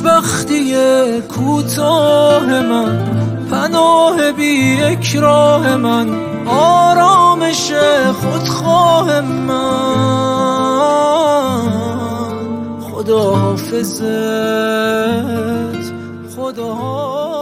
خوشبختی کوتاه من، پناه بی یک راه من، آرامش خودخواه من. خدا حافظت، خدا